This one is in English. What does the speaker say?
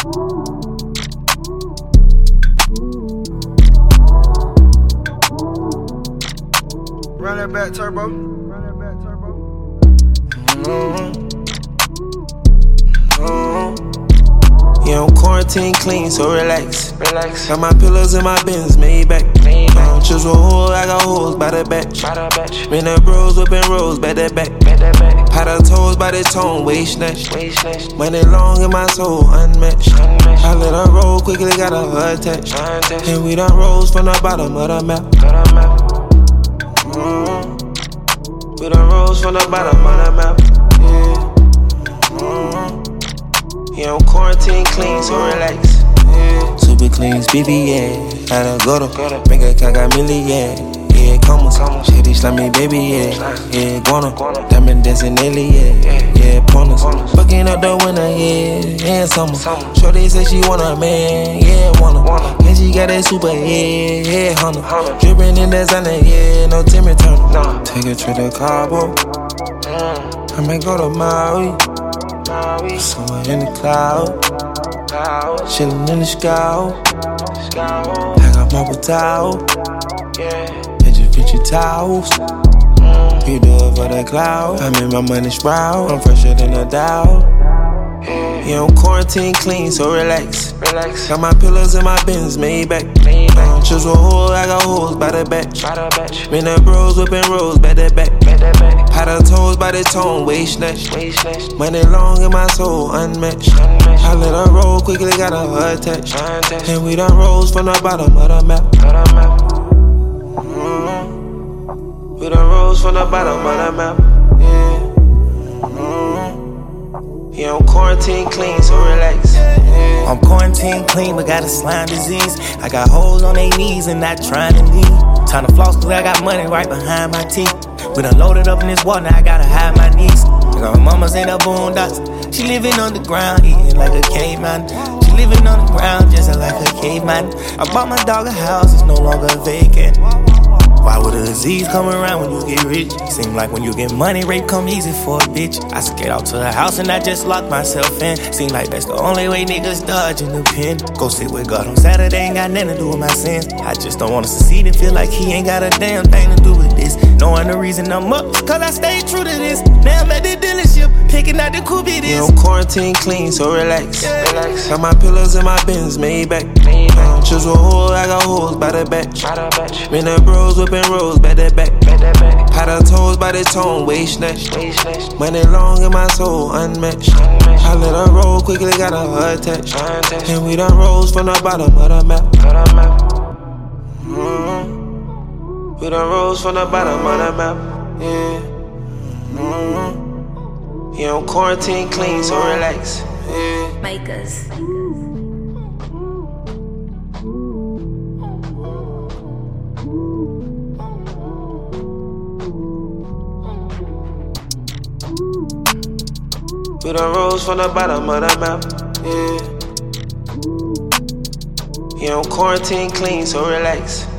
Run that back, turbo. Yeah, I'm quarantine clean, so relax. Got my pillows in my bins, made back. Choose a hole, I got holes by the batch. Been the bros whipping rolls, back that back. Pat her toes by the tone, waist snatch. Money long in my soul, unmatched. I let her roll quickly, got her attached. And we done rose from the bottom of the map. We done rose from the bottom of the map. Yeah, I'm quarantine clean, so relax. Yeah. Super clean, BB, yeah. Gotta go to make a cat got milli, yeah. Yeah, come on. Shady slimy, baby, yeah. Yeah, guana. Diamond dancing daily, yeah. Yeah, pointers. Fucking up the winter, yeah. Yeah, summer. Shorty say she want a man, yeah, wanna. And she got that super, yeah, Honda. Drippin' in that Zana, yeah, no Timmy Turner. Take a trip to Cabo. I might go to Maui. Somewhere in the cloud, chillin' in the sky. I got marble towel, and just fit your towels. You do it for the cloud. I make my money sprout. I'm fresher than a Dow. Yeah, I'm quarantine clean, so relax. Got my pillows in my bins, made back. Choose a hole, I got holes by the batch. Been the bros whipping rolls, back that back. Pat her toes by the tone, waist snatch. Money long in my soul, unmatched. I let her roll quickly, got her attached. And we done rose from the bottom of the map. We done rose from the bottom of the map. Yeah, I'm quarantine clean, so relax. I'm quarantine clean, but got a slime disease. I got hoes on their knees and not trying to leave. Time to floss, cause I got money right behind my teeth. We done loaded up in this water, now I gotta hide my knees. I got my mama's in the boondocks. She living underground, eating like a caveman. She living on the ground, just like a caveman. I bought my dog a house, it's no longer vacant. Why would a disease come around when you get rich? Seem like when you get money, rape come easy for a bitch. I skate out to the house and I just lock myself in. Seem like that's the only way niggas dodge in the pen. Go sit with God on Saturday, ain't got nothing to do with my sins. I just don't wanna succeed and feel like he ain't got a damn thing to do with this. Knowing the reason I'm up, cause I stay true to this. Now I'm at the dealership, picking out the coupe it is. Yeah, I'm quarantine clean, so relax. Got my pillows in my bins, made back. Choose a hole, I got holes by the batch. Been the bros whipping rolls, back that back. Pat her toes by the tone, waist snatch. Money long in my soul, unmatched. I let her roll quickly, got her attached. And we done rose from the bottom of the map. We done rose from the bottom of the map. Yeah, I'm quarantine clean, so relax. Makers. We done rose from the bottom of the map. Yeah, I'm quarantine clean, so relax.